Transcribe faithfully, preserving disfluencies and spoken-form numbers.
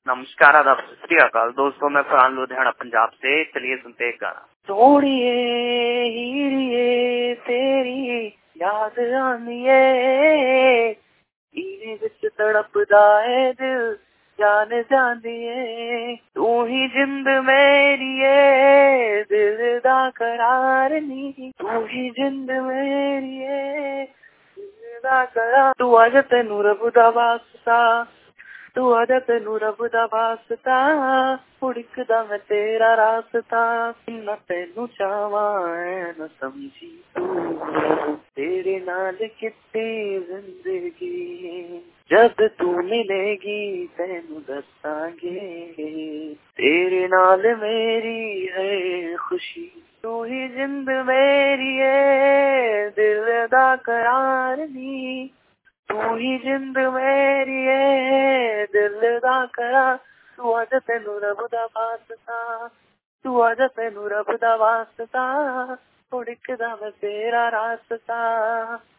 नमस्कार, आदाब, सत श्री अकाल दोस्तों। मैं फरहान लुधियाना पंजाब से। चलिए सुनते एक गाना। सोड़िए हीरिए तेरी याद आनिए, इने विच तड़पदा है दिल जान जांदिए। तू ही जिंद मेरी है दिल दा करार नी, तू ही जिंद मेरी है दिल दा करार। तू अज तेनू रब दा वास्ता, तू आजा तेनू रब दा वास्ता, उड़कदा मैं तेरा रास्ता। ना तेनू चाहवां ऐ ना समझी तू, तेरे नाल कित्ती जिंदगी। जब तू मिलेगी तेनू दसांगे, तेरे नाल मेरी है खुशी। तू ही जिंद मेरी है दिल दा करार नी, तू ही जिंद मेरी है दिल दा करार। तू अज तेनू रब दा वास्ता, तू अज तेनू रब दा वास्ता, उड़कदा मैं तेरा रास्ता।